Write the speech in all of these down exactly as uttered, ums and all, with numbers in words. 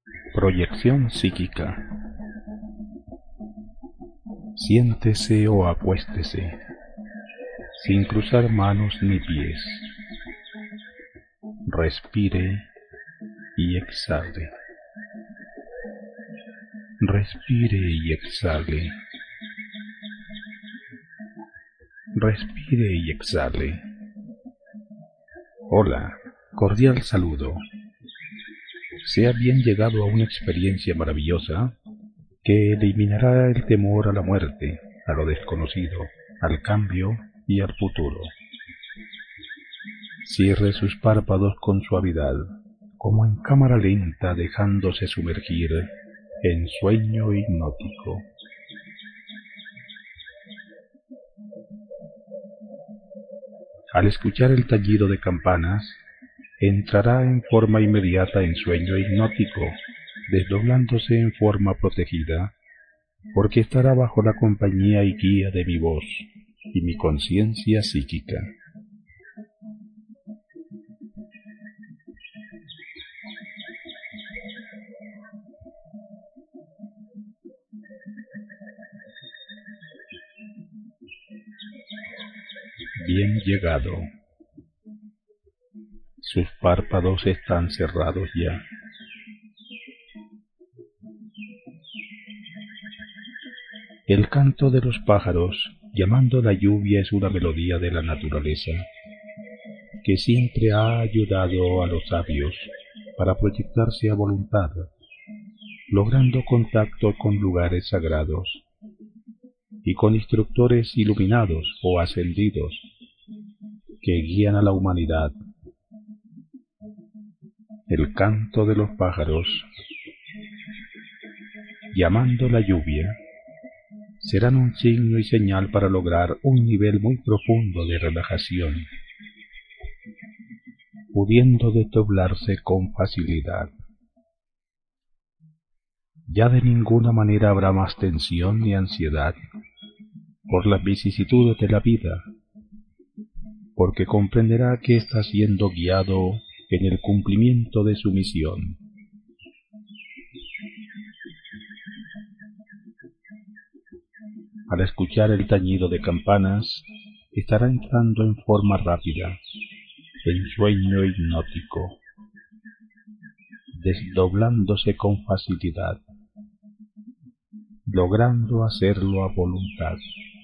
Proyección psíquica. Siéntese o acuéstese, sin cruzar manos ni pies. Respire y exhale. Respire y exhale. Respire y exhale. Hola, cordial saludo. Sea bien llegado a una experiencia maravillosa que eliminará el temor a la muerte, a lo desconocido, al cambio y al futuro. Cierre sus párpados con suavidad, como en cámara lenta, dejándose sumergir en sueño hipnótico. Al escuchar el tañido de campanas, entrará en forma inmediata en sueño hipnótico, desdoblándose en forma protegida, porque estará bajo la compañía y guía de mi voz y mi conciencia psíquica. Bien llegado. Sus párpados están cerrados ya. El canto de los pájaros llamando la lluvia es una melodía de la naturaleza que siempre ha ayudado a los sabios para proyectarse a voluntad, logrando contacto con lugares sagrados y con instructores iluminados o ascendidos que guían a la humanidad. El canto de los pájaros llamando la lluvia serán un signo y señal para lograr un nivel muy profundo de relajación, pudiendo desdoblarse con facilidad. Ya de ninguna manera habrá más tensión ni ansiedad por las vicisitudes de la vida, porque comprenderá que está siendo guiado en el cumplimiento de su misión. Al escuchar el tañido de campanas, estará entrando en forma rápida, en sueño hipnótico, desdoblándose con facilidad, logrando hacerlo a voluntad.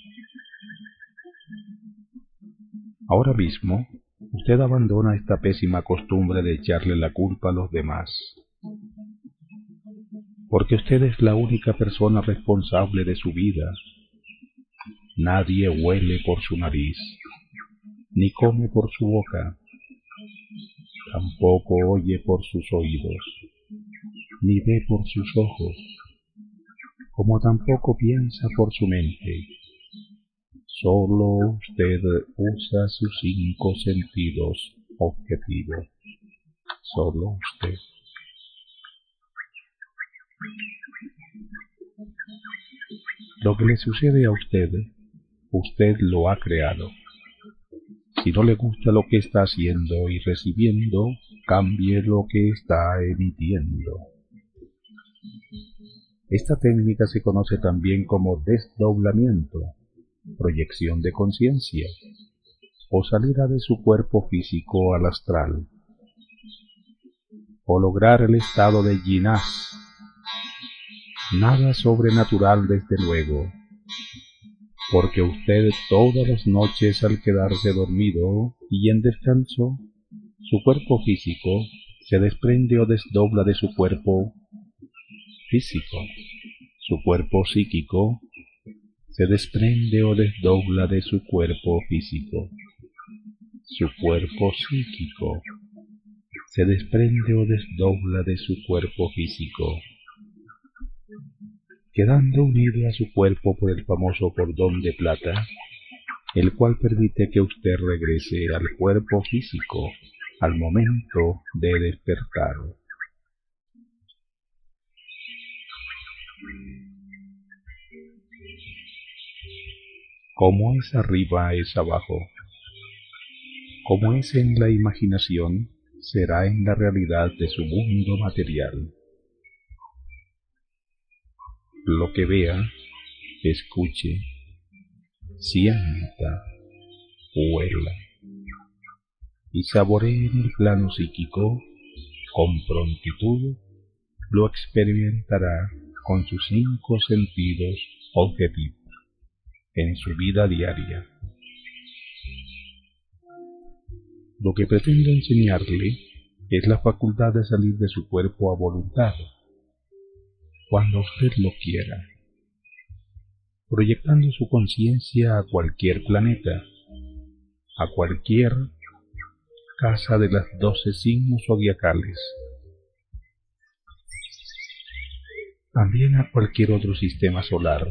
Ahora mismo, usted abandona esta pésima costumbre de echarle la culpa a los demás, porque usted es la única persona responsable de su vida. Nadie huele por su nariz, ni come por su boca, tampoco oye por sus oídos, ni ve por sus ojos, como tampoco piensa por su mente. Solo usted usa sus cinco sentidos objetivos. Solo usted. Lo que le sucede a usted, usted lo ha creado. Si no le gusta lo que está haciendo y recibiendo, cambie lo que está emitiendo. Esta técnica se conoce también como desdoblamiento, proyección de conciencia, o salida de su cuerpo físico al astral, o lograr el estado de Yin-As. Nada sobrenatural desde luego, porque usted todas las noches al quedarse dormido y en descanso, su cuerpo físico se desprende o desdobla de su cuerpo físico, su cuerpo psíquico se desprende o desdobla de su cuerpo físico, su cuerpo psíquico se desprende o desdobla de su cuerpo físico, quedando unido a su cuerpo por el famoso cordón de plata, el cual permite que usted regrese al cuerpo físico al momento de despertar. Como es arriba es abajo, como es en la imaginación, será en la realidad de su mundo material. lo que vea, escuche, sienta, huela y saboree en el plano psíquico, con prontitud lo experimentará con sus cinco sentidos objetivos en su vida diaria. Lo que pretendo enseñarle es la facultad de salir de su cuerpo a voluntad, cuando usted lo quiera, proyectando su conciencia a cualquier planeta, a cualquier casa de las doce signos zodiacales, también a cualquier otro sistema solar.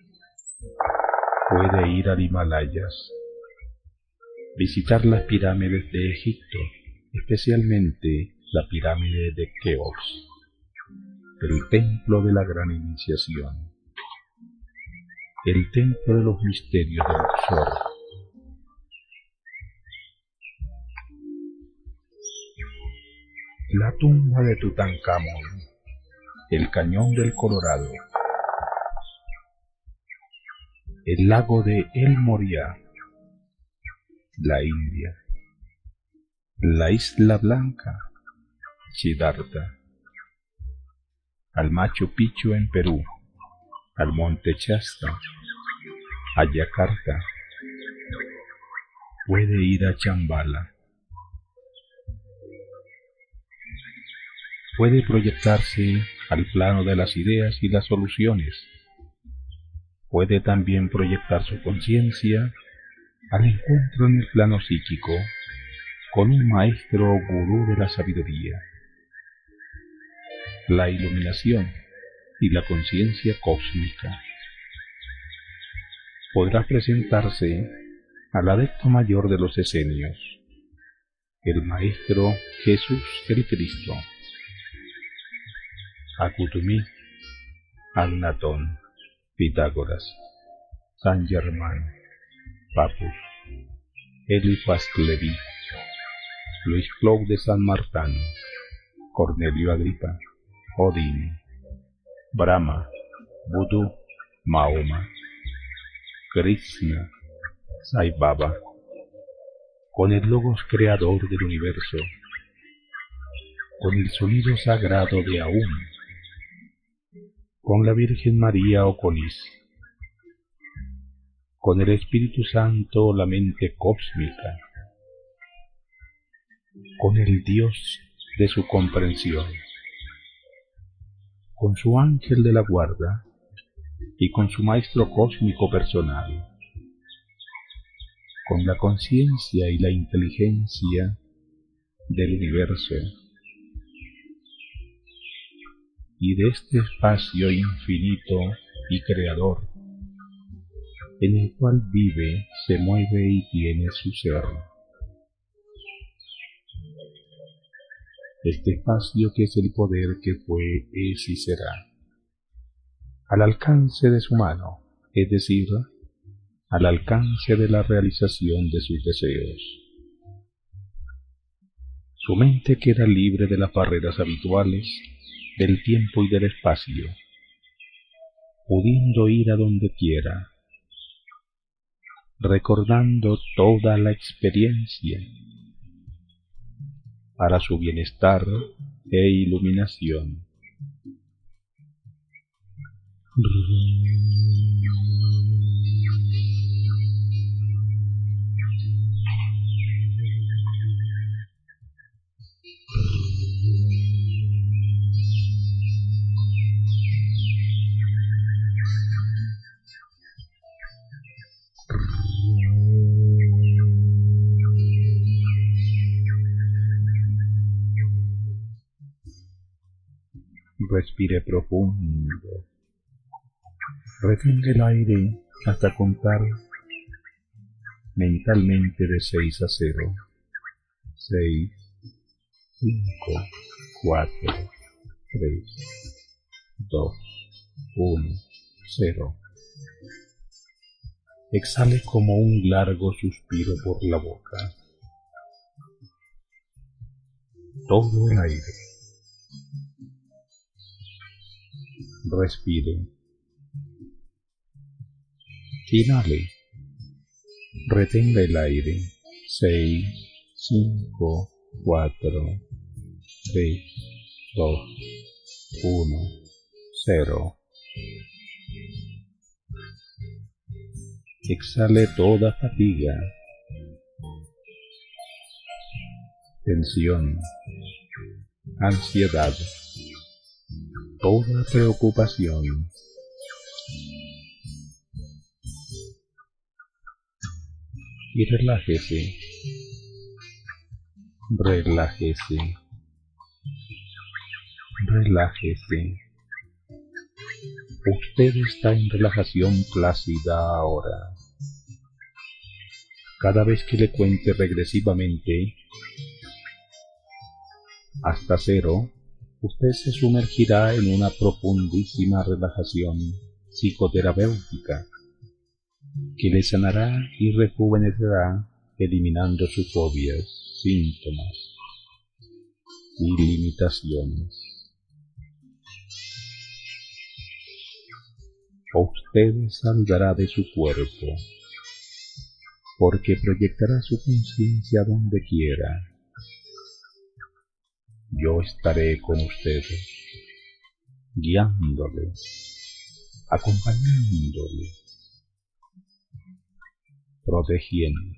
Puede ir al Himalayas, visitar las pirámides de Egipto, especialmente la pirámide de Keops, el templo de la gran iniciación, el templo de los misterios de Luxor, la tumba de Tutankamón, el cañón del Colorado, el lago de El Moriah, la India, la Isla Blanca, Siddhartha, al Machu Picchu en Perú, al Monte Shasta, a Yakarta. Puede ir a Chambala. Puede proyectarse al plano de las ideas y las soluciones. Puede también proyectar su conciencia al encuentro en el plano psíquico con un maestro o gurú de la sabiduría, la iluminación y la conciencia cósmica. Podrá presentarse al adepto mayor de los esenios, el Maestro Jesús el Cristo, a Kuthumi, Agnatón, Pitágoras, San Germán, Papus, Eliphas Leví, Luis Clow de San Martán, Cornelio Agripa, Odín, Brahma, Vudú, Mahoma, Krishna, Sai Baba, con el Logos creador del universo, con el sonido sagrado de Aum, con la Virgen María o con Is, con el Espíritu Santo, la mente cósmica, con el Dios de su comprensión, con su ángel de la guarda y con su maestro cósmico personal, con la conciencia y la inteligencia del universo y de este espacio infinito y creador en el cual vive, se mueve y tiene su ser. Este espacio que es el poder que fue, es y será, al alcance de su mano, es decir, al alcance de la realización de sus deseos. Su mente queda libre de las barreras habituales del tiempo y del espacio, pudiendo ir a donde quiera, recordando toda la experiencia para su bienestar e iluminación. Respire profundo. Retenga el aire hasta contar mentalmente de seis a cero. seis, cinco, cuatro, tres, dos, uno, cero. Exhale como un largo suspiro por la boca. Todo el aire. Respire Inhale. Retenga el aire. Seis, cinco, cuatro, tres, dos, uno, cero. Exhale toda fatiga, tensión, ansiedad, toda preocupación. Y relájese, relájese, relájese. Usted está en relajación plácida ahora. Cada vez que le cuente regresivamente hasta cero, usted se sumergirá en una profundísima relajación psicoterapéutica que le sanará y rejuvenecerá, eliminando sus fobias, síntomas y limitaciones. Usted saldrá de su cuerpo, porque proyectará su conciencia donde quiera. Yo estaré con usted, guiándole, acompañándole, protegiendo.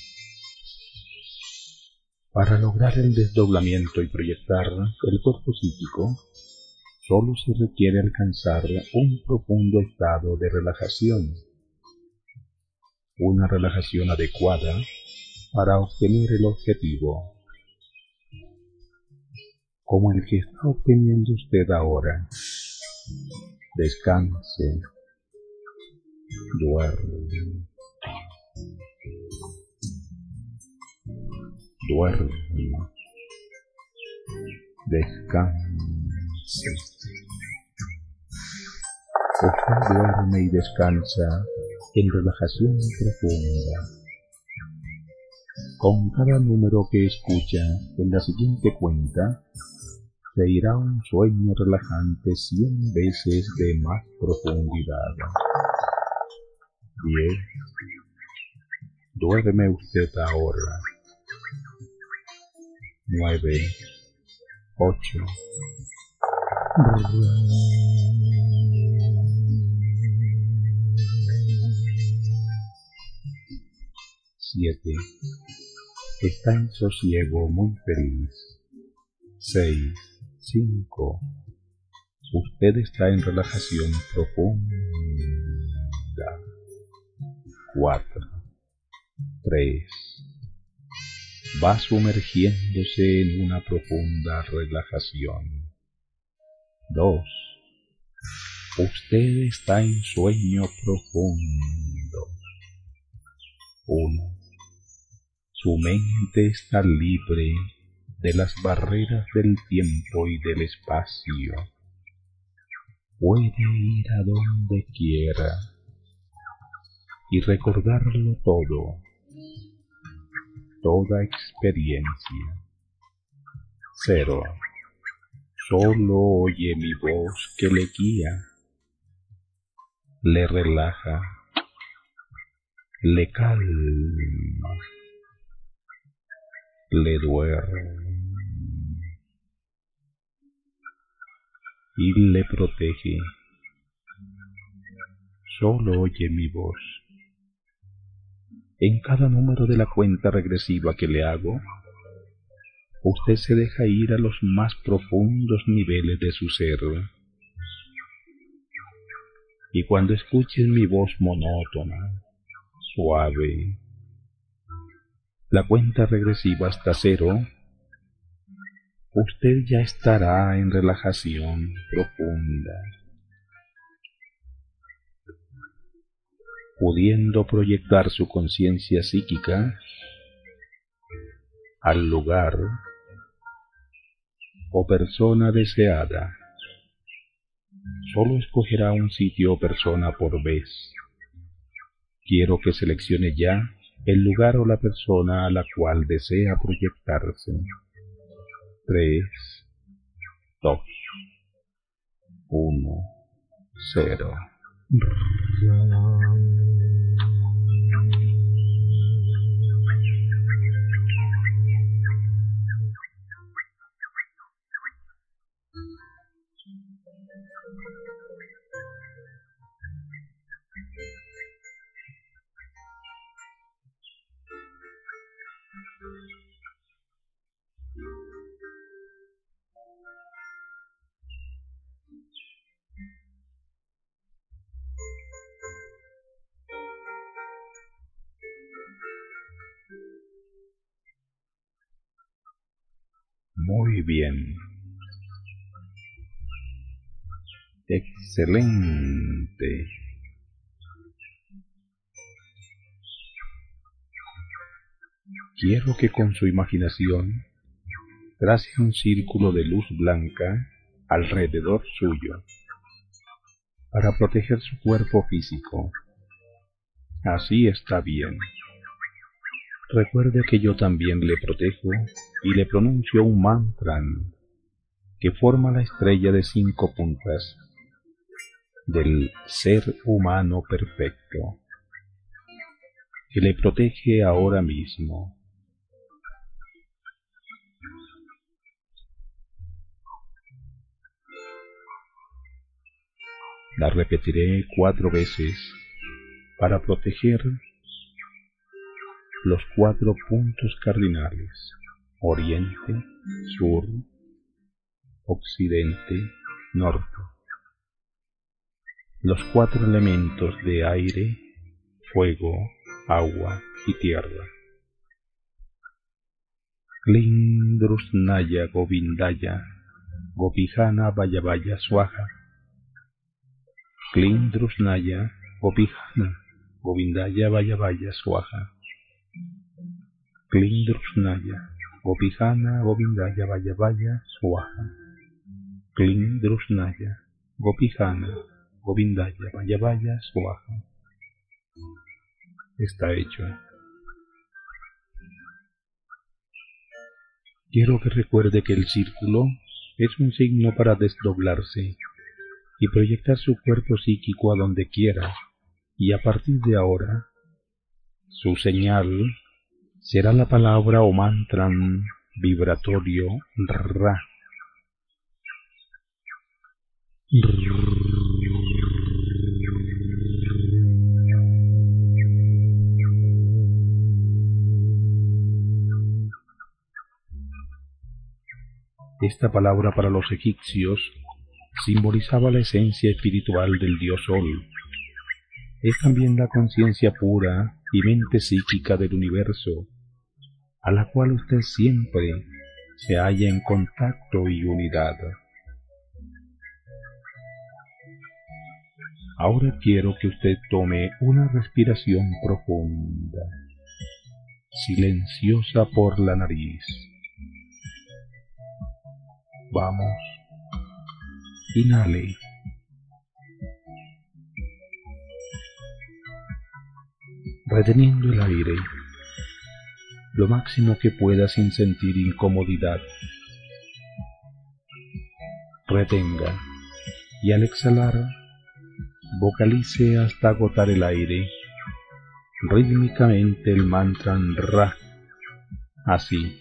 Para lograr el desdoblamiento y proyectar el cuerpo psíquico, solo se requiere alcanzar un profundo estado de relajación, una relajación adecuada para obtener el objetivo, como el que está obteniendo usted ahora. Descanse, duerme, duerme, descanse. Usted duerme y descansa en relajación profunda. Con cada número que escucha en la siguiente cuenta, se irá un sueño relajante cien veces de más profundidad. Diez. Duerme usted ahora. Nueve. Ocho. Siete. Está en sosiego, muy feliz. Seis. Cinco. Usted está en relajación profunda. Cuatro. Tres. Va sumergiéndose en una profunda relajación. Dos. Usted está en sueño profundo. Uno. Su mente está libre de las barreras del tiempo y del espacio. Puede ir a donde quiera y recordarlo todo, toda experiencia. Cero. Solo oye mi voz que le guía, le relaja, le calma, le duerme y le protege. Solo oye mi voz. En cada número de la cuenta regresiva que le hago, usted se deja ir a los más profundos niveles de su ser. Y cuando escuches mi voz monótona, suave, la cuenta regresiva hasta cero, usted ya estará en relajación profunda, pudiendo proyectar su conciencia psíquica al lugar o persona deseada. Solo escogerá un sitio o persona por vez. Quiero que seleccione ya el lugar o la persona a la cual desea proyectarse. Tres, dos, uno, cero. Muy bien. Excelente. Quiero que con su imaginación trace un círculo de luz blanca alrededor suyo para proteger su cuerpo físico. Así está bien. Recuerde que yo también le protejo y le pronuncio un mantra que forma la estrella de cinco puntas del ser humano perfecto, que le protege ahora mismo. La repetiré cuatro veces para proteger los cuatro puntos cardinales: oriente, sur, occidente, norte. Los cuatro elementos de aire, fuego, agua y tierra. Klim Drusnaya Govindaya Gopijana Vayavaya Swaha. Klim Drusnaya Gopijana Govindaya Vayavaya Swaha. Klim Drusnaya Gopijana Govindaya Vayavaya Swaha. Klim Drusnaya Gopijana Govindaya Vayavaya Swaha. Está hecho. Quiero que recuerde que el círculo es un signo para desdoblarse y proyectar su cuerpo psíquico a donde quiera, y a partir de ahora, su señal será la palabra o mantra vibratorio Ra. Esta palabra para los egipcios simbolizaba la esencia espiritual del dios Sol. Es también la conciencia pura y mente psíquica del universo, a la cual usted siempre se halla en contacto y unidad. Ahora quiero que usted tome una respiración profunda, silenciosa por la nariz. Vamos, inhale. Reteniendo el aire, lo máximo que pueda sin sentir incomodidad. Retenga y al exhalar, vocalice hasta agotar el aire, rítmicamente el mantra Ra, así.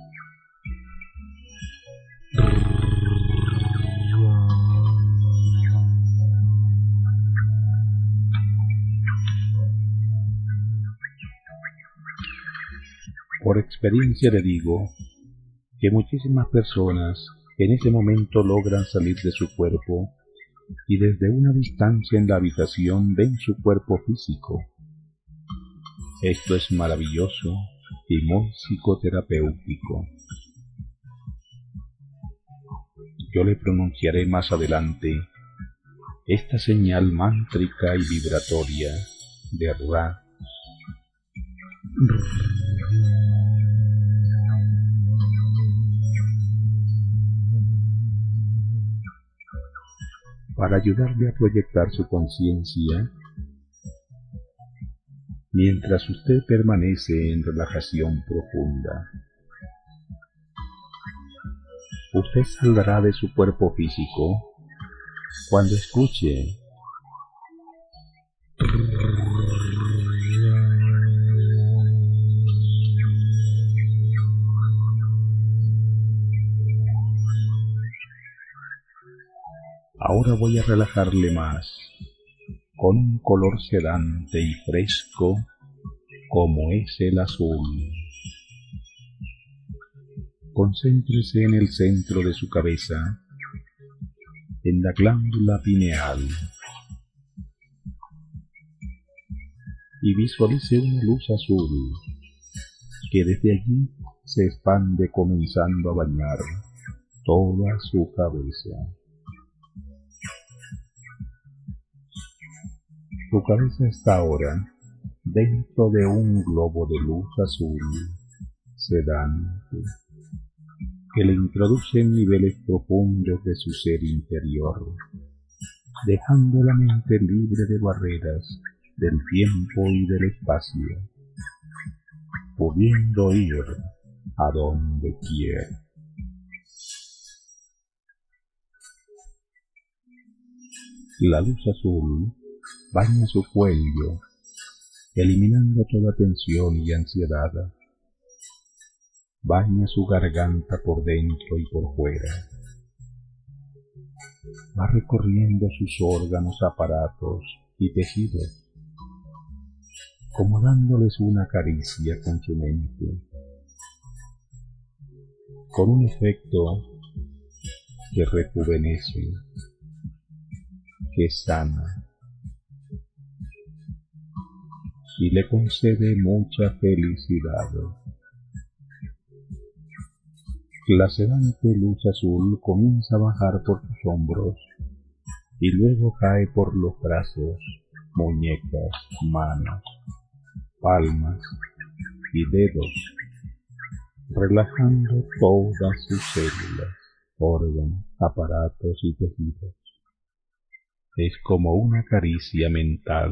Por experiencia le digo que muchísimas personas en ese momento logran salir de su cuerpo y desde una distancia en la habitación ven su cuerpo físico. Esto es maravilloso y muy psicoterapéutico. Yo le pronunciaré más adelante esta señal mántrica y vibratoria de Ra. Para ayudarle a proyectar su conciencia mientras usted permanece en relajación profunda. Usted saldrá de su cuerpo físico cuando escuche Ahora voy a relajarle más, con un color sedante y fresco como es el azul. Concéntrese en el centro de su cabeza, en la glándula pineal, y visualice una luz azul que desde allí se expande comenzando a bañar toda su cabeza. Su cabeza está ahora dentro de un globo de luz azul sedante que le introduce en niveles profundos de su ser interior, dejando la mente libre de barreras del tiempo y del espacio, pudiendo ir a donde quiera. La luz azul baña su cuello, eliminando toda tensión y ansiedad. Baña su garganta por dentro y por fuera. Va recorriendo sus órganos, aparatos y tejidos, como dándoles una caricia con su mente, con un efecto que rejuvenece, que sana y le concede mucha felicidad. La sedante luz azul comienza a bajar por sus hombros y luego cae por los brazos, muñecas, manos, palmas y dedos, relajando todas sus células, órganos, aparatos y tejidos. Es como una caricia mental.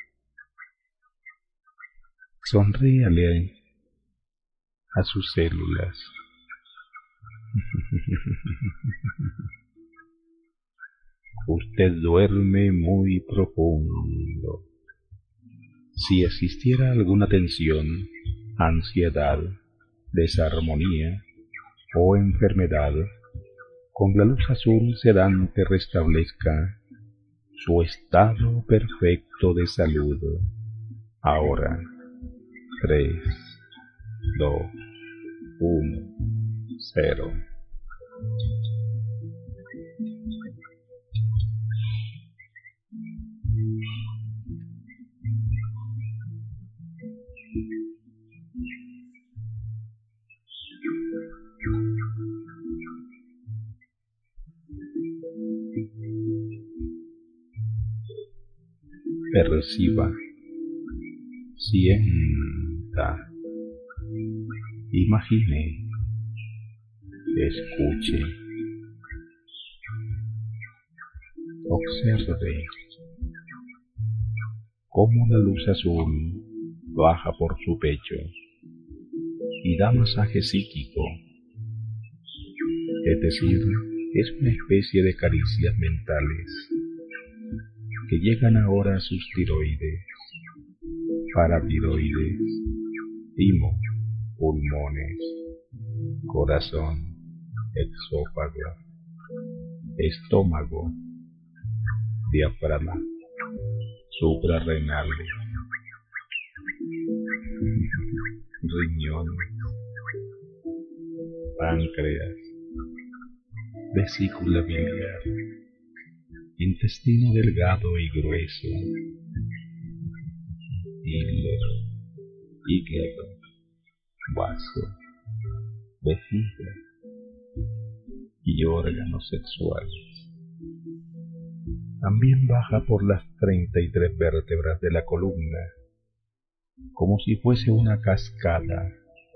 Sonríale a sus células. Usted duerme muy profundo. Si existiera alguna tensión, ansiedad, desarmonía o enfermedad, con la luz azul sedante restablezca su estado perfecto de salud. Ahora, tres, dos, uno, cero. Perciba, sienta, imagine, escuche, observe cómo la luz azul baja por su pecho y da masaje psíquico, es decir, es una especie de caricias mentales que llegan ahora a sus tiroides, paratiroides, timo, pulmones, corazón, exófago, estómago, diafragma, suprarrenal, riñón, páncreas, vesícula biliar, intestino delgado y grueso, hígado, hígado, vaso, vejiga y órganos sexuales. También baja por las treinta y tres vértebras de la columna, como si fuese una cascada.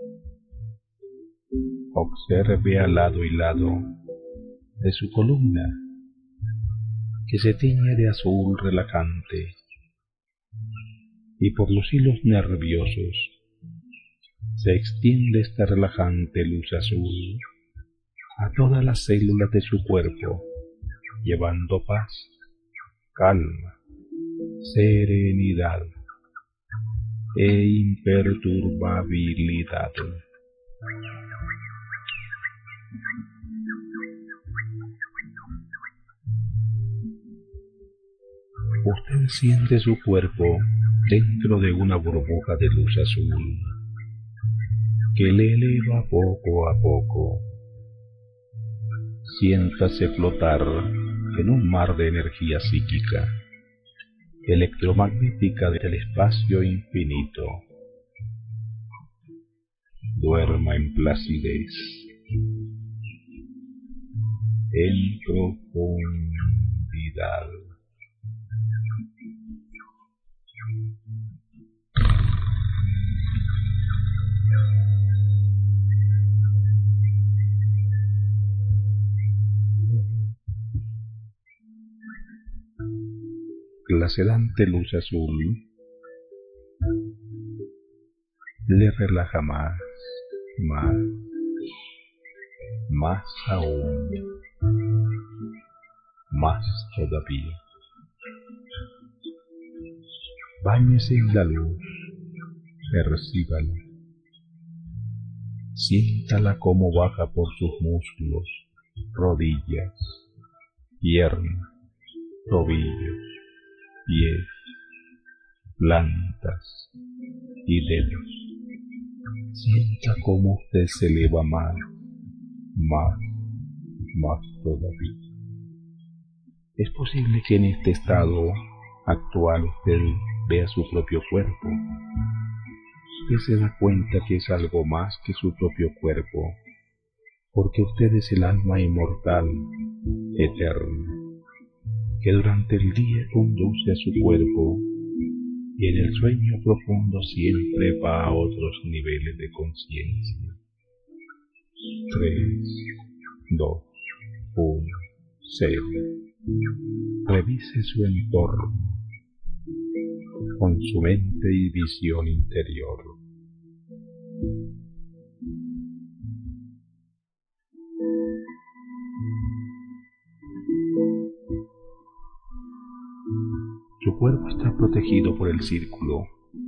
Observe al lado y lado de su columna, que se tiñe de azul relajante, y por los hilos nerviosos se extiende esta relajante luz azul a todas las células de su cuerpo, llevando paz, calma, serenidad e imperturbabilidad. Usted siente su cuerpo dentro de una burbuja de luz azul que le eleva poco a poco. Siéntase flotar en un mar de energía psíquica, electromagnética del espacio infinito. Duerma en placidez. en profundidad. La sedante luz azul le relaja más, más, más aún, más todavía. Báñese en la luz, percíbala, siéntala como baja por sus muslos, rodillas, piernas, tobillos, pies, plantas y dedos. Sienta cómo usted se eleva más, más, más todavía. Es posible que en este estado actual usted vea su propio cuerpo. Usted se da cuenta que es algo más que su propio cuerpo, porque usted es el alma inmortal, eterna, que durante el día conduce a su cuerpo y en el sueño profundo siempre va a otros niveles de conciencia. Tres, dos, uno, cero. Revise su entorno con su mente y visión interior. Su cuerpo está protegido por el círculo,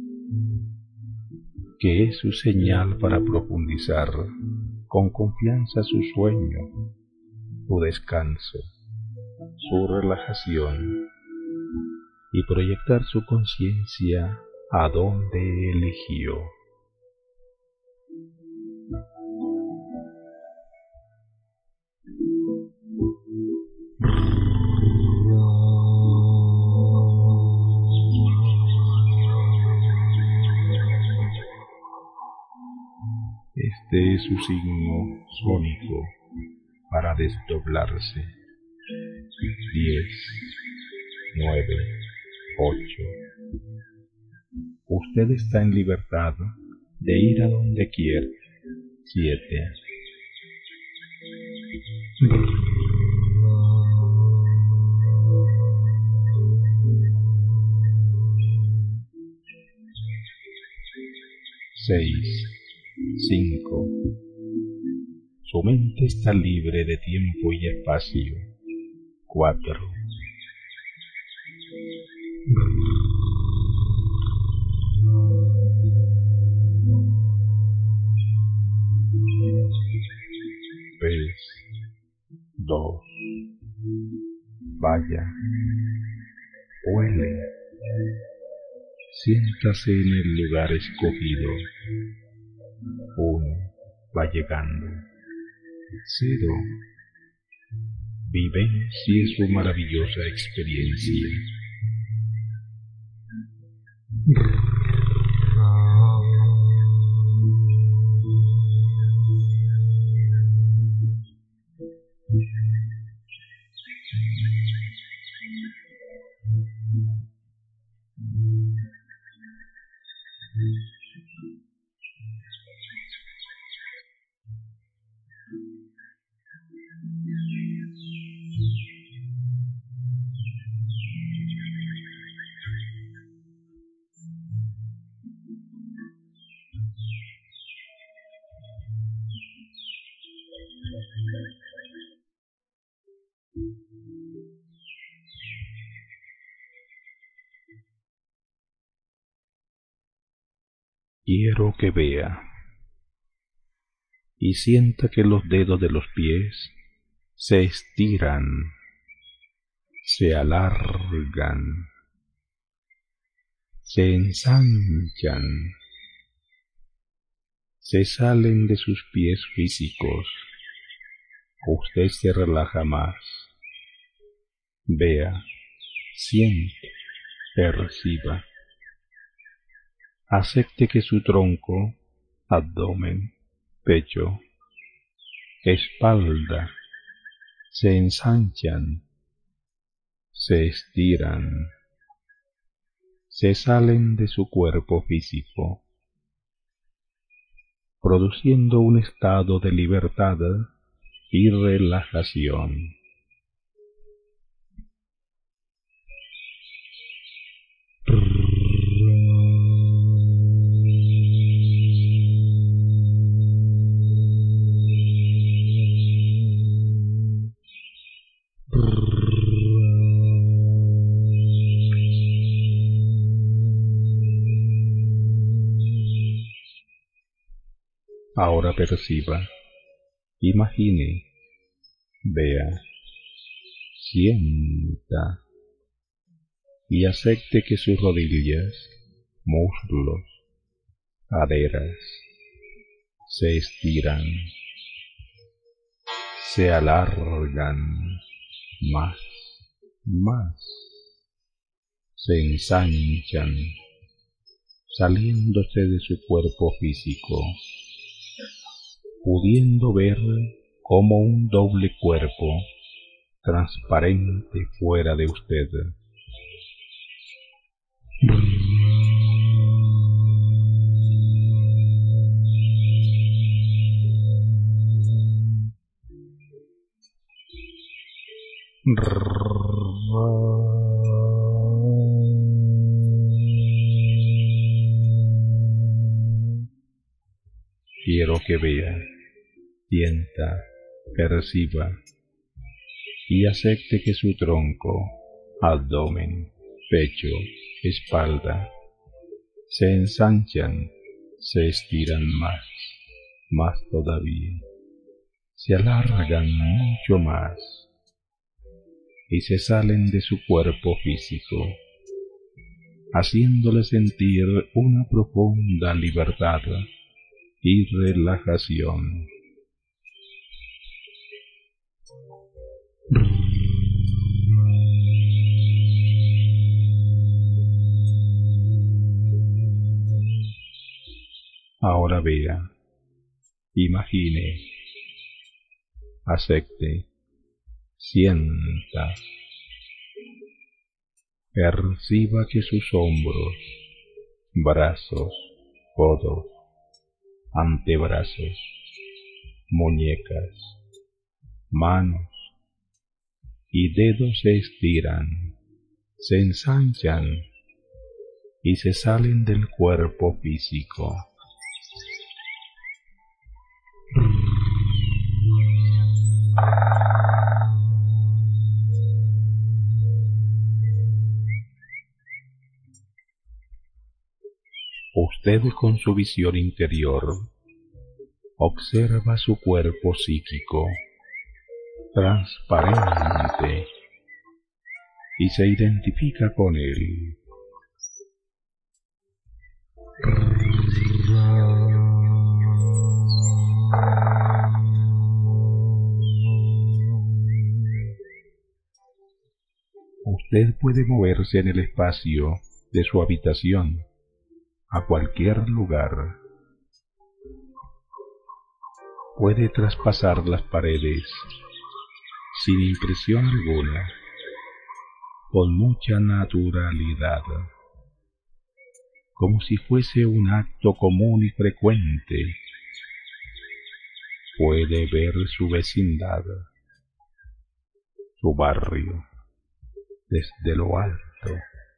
que es su señal para profundizar con confianza su sueño, su descanso, su relajación y proyectar su conciencia a donde eligió. Este es su signo sónico para desdoblarse. Diez, nueve, ocho. Usted está en libertad de ir a donde quiera. Siete. Seis. Cinco. Su mente está libre de tiempo y espacio. Cuatro. Tres. Dos. Vaya. Huele. Siéntase en el lugar escogido. Uno. Va llegando. Cero. Vivencia su maravillosa experiencia. Quiero que vea y sienta que los dedos de los pies se estiran, se alargan, se ensanchan, se salen de sus pies físicos. Usted se relaja más. Vea, siente, perciba. Acepte que su tronco, abdomen, pecho, espalda, se ensanchan, se estiran, se salen de su cuerpo físico, produciendo un estado de libertad y relajación. Ahora perciba, imagine, vea, sienta y acepte que sus rodillas, muslos, caderas se estiran, se alargan más, más, se ensanchan, saliéndose de su cuerpo físico, pudiendo ver como un doble cuerpo transparente fuera de usted. Quiero que vea, sienta, perciba y acepte que su tronco, abdomen, pecho, espalda se ensanchan, se estiran más, más todavía, se alargan mucho más y se salen de su cuerpo físico, haciéndole sentir una profunda libertad y relajación. Ahora vea, imagine, acepte, sienta, perciba que sus hombros, brazos, codos, antebrazos, muñecas, manos y dedos se estiran, se ensanchan y se salen del cuerpo físico. Usted con su visión interior observa su cuerpo psíquico transparente y se identifica con él. Usted puede moverse en el espacio de su habitación a cualquier lugar. Puede traspasar las paredes sin impresión alguna, con mucha naturalidad, como si fuese un acto común y frecuente. Puede ver su vecindad, su barrio, desde lo alto.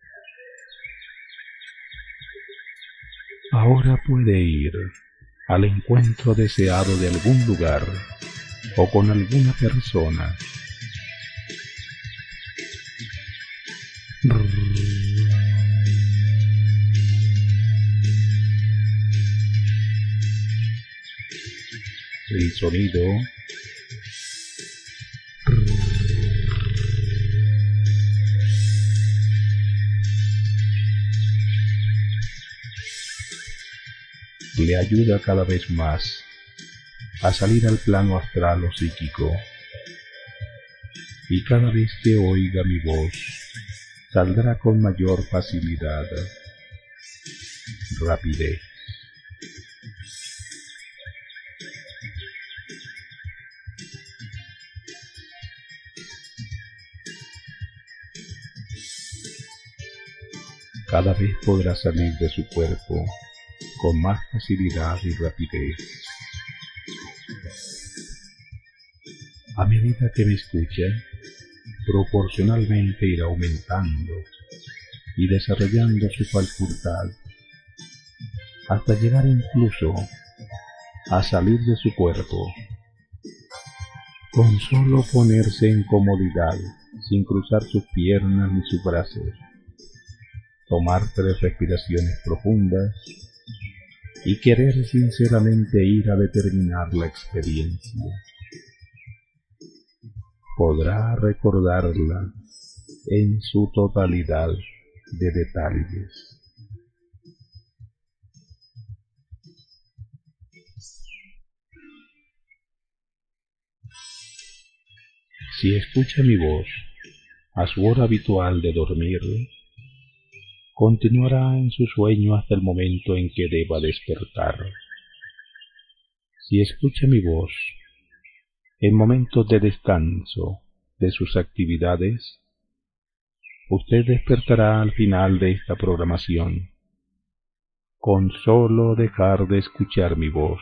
Ahora puede ir al encuentro deseado de algún lugar o con alguna persona. El sonido le ayuda cada vez más a salir al plano astral o psíquico, y cada vez que oiga mi voz saldrá con mayor facilidad, rapidez. cada vez podrá salir de su cuerpo con más facilidad y rapidez. A medida que me escucha, proporcionalmente irá aumentando y desarrollando su facultad hasta llegar incluso a salir de su cuerpo con solo ponerse en comodidad, sin cruzar sus piernas ni sus brazos, tomar tres respiraciones profundas y querer sinceramente ir a determinar la experiencia. Podrá recordarla en su totalidad de detalles. Si escucha mi voz a su hora habitual de dormir, continuará en su sueño hasta el momento en que deba despertar. Si escucha mi voz en momentos de descanso de sus actividades, usted despertará al final de esta programación, con solo dejar de escuchar mi voz,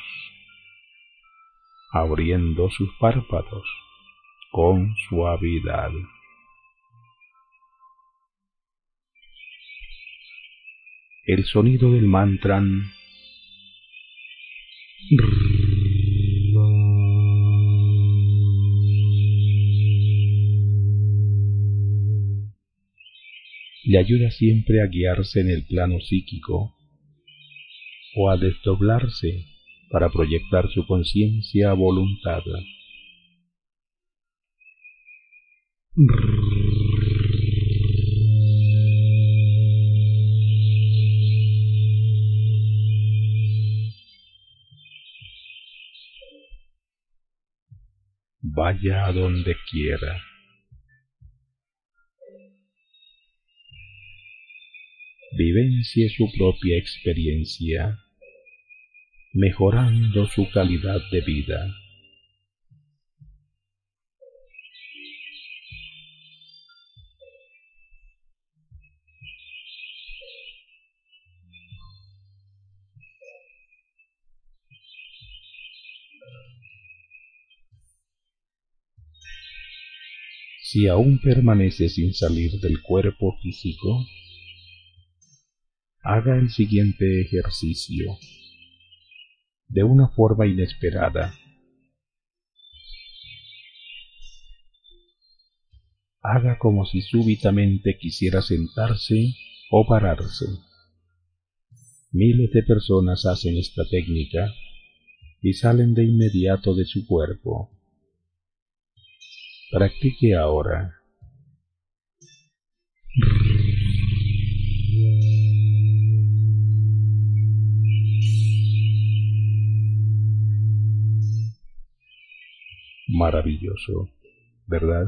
abriendo sus párpados con suavidad. El sonido del mantra le ayuda siempre a guiarse en el plano psíquico o a desdoblarse para proyectar su conciencia a voluntad. Vaya a donde quiera. Vivencie su propia experiencia, mejorando su calidad de vida. Si aún permanece sin salir del cuerpo físico, haga el siguiente ejercicio. De una forma inesperada, haga como si súbitamente quisiera sentarse o pararse. Miles de personas hacen esta técnica y salen de inmediato de su cuerpo. Practique ahora. Maravilloso, ¿verdad?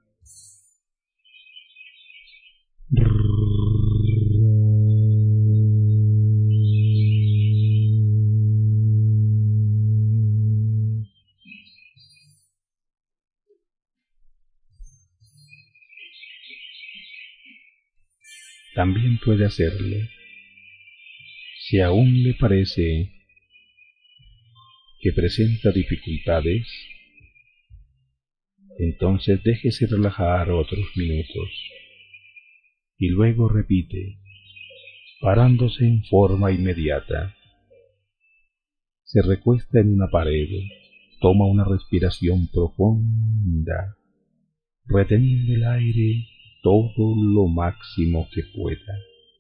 También puede hacerlo. Si aún le parece que presenta dificultades, entonces déjese relajar otros minutos y luego repite, parándose en forma inmediata. Se recuesta en una pared, toma una respiración profunda, reteniendo el aire todo lo máximo que pueda,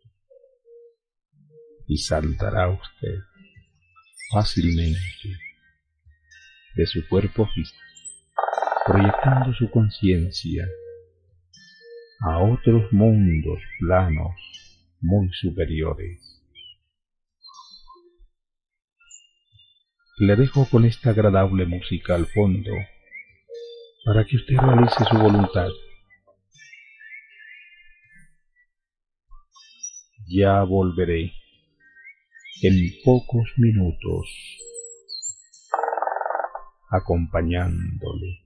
y saltará usted fácilmente de su cuerpo físico, proyectando su conciencia a otros mundos, planos muy superiores. Le dejo con esta agradable música al fondo para que usted realice su voluntad. Ya volveré en pocos minutos acompañándole.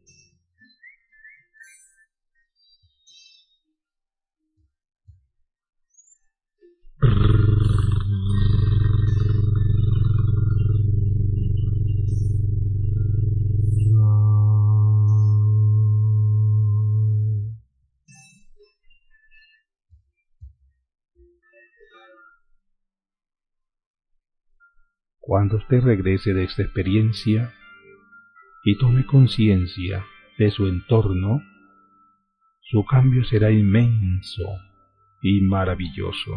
Cuando usted regrese de esta experiencia y tome conciencia de su entorno, su cambio será inmenso y maravilloso.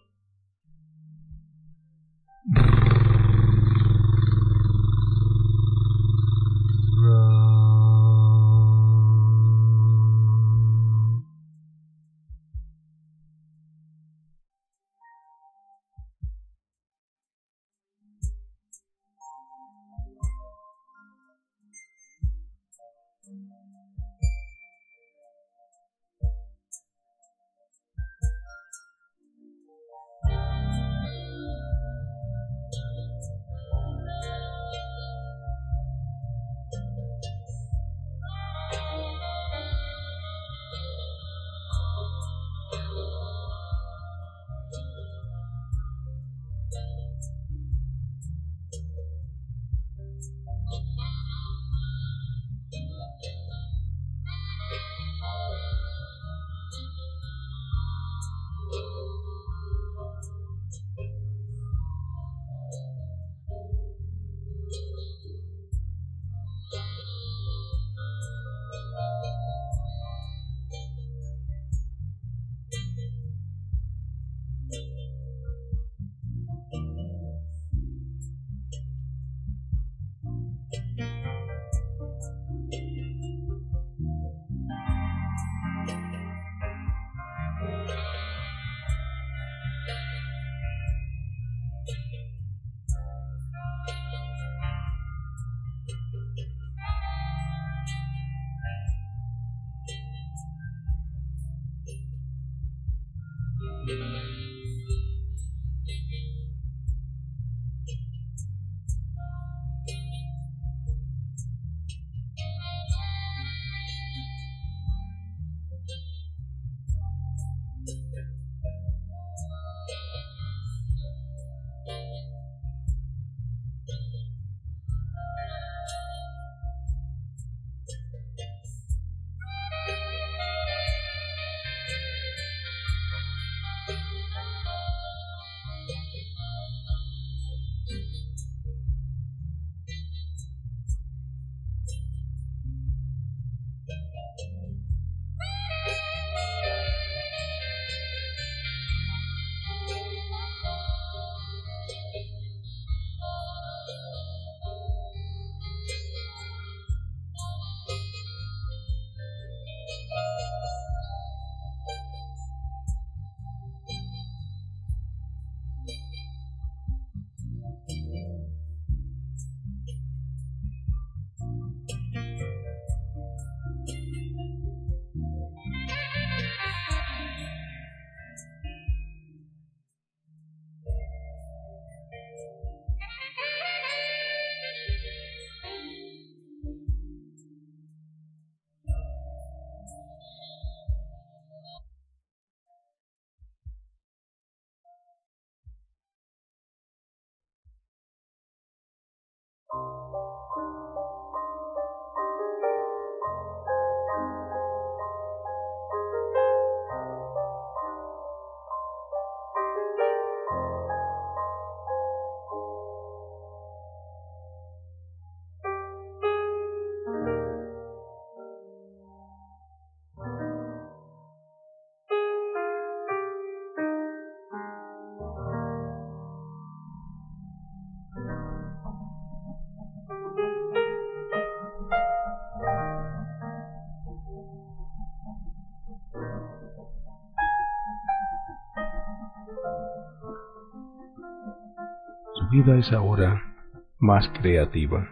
Su vida es ahora más creativa,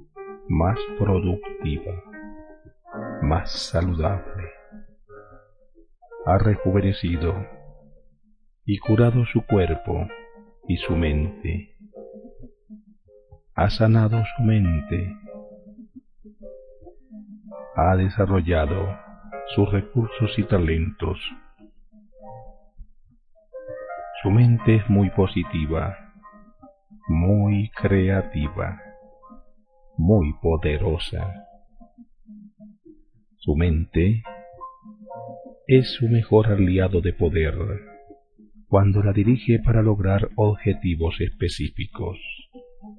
más productiva, más saludable. Ha rejuvenecido y curado su cuerpo y su mente. Ha sanado su mente. Ha desarrollado sus recursos y talentos. Su mente es muy positiva, muy creativa, muy poderosa. Su mente es su mejor aliado de poder cuando la dirige para lograr objetivos específicos.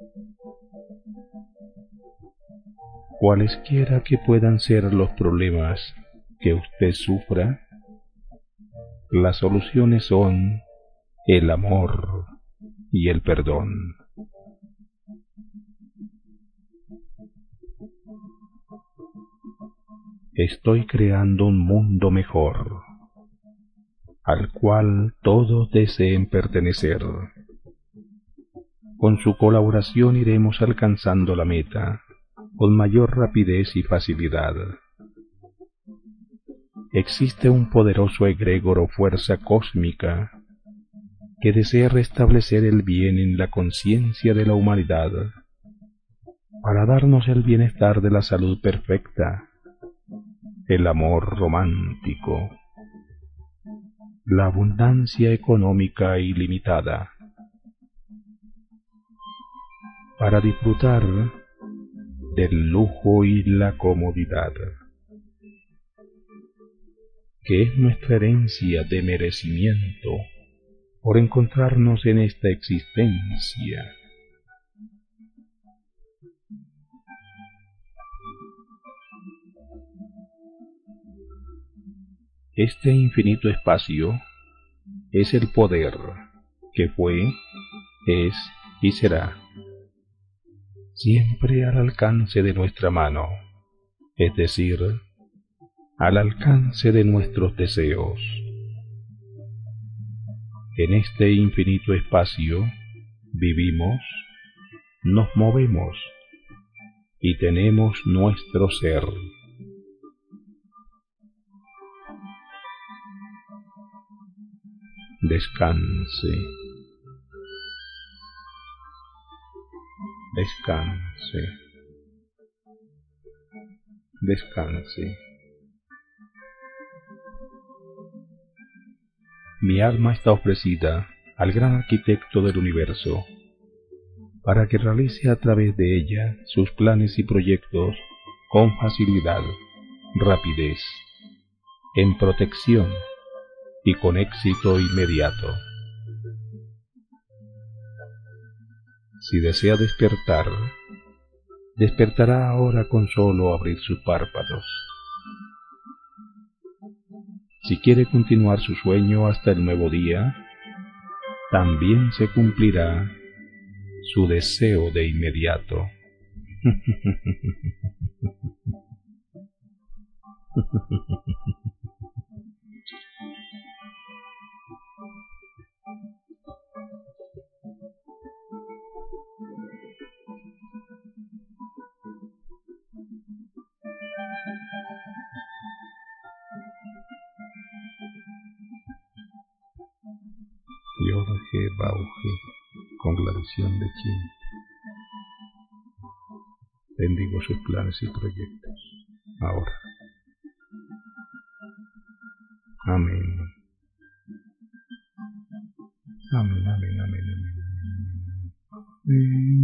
Cualesquiera que puedan ser los problemas que usted sufra, las soluciones son el amor y el perdón. Estoy creando un mundo mejor, al cual todos deseen pertenecer. Con su colaboración iremos alcanzando la meta con mayor rapidez y facilidad. Existe un poderoso egregor o fuerza cósmica que desea restablecer el bien en la conciencia de la humanidad para darnos el bienestar de la salud perfecta, el amor romántico, la abundancia económica ilimitada, para disfrutar del lujo y la comodidad, que es nuestra herencia de merecimiento por encontrarnos en esta existencia. Este infinito espacio es el poder que fue, es y será, siempre al alcance de nuestra mano, es decir, al alcance de nuestros deseos. En este infinito espacio vivimos, nos movemos y tenemos nuestro ser. Descanse, descanse, descanse. Mi alma está ofrecida al gran arquitecto del universo, para que realice a través de ella sus planes y proyectos con facilidad, rapidez, en protección y con éxito inmediato. Si desea despertar, despertará ahora con solo abrir sus párpados. Si quiere continuar su sueño hasta el nuevo día, también se cumplirá su deseo de inmediato. Yorge Bauge, con la visión de Qin. Bendigo sus planes y proyectos, ahora. Amén. Amén, amén, amén, amén, amén, amén.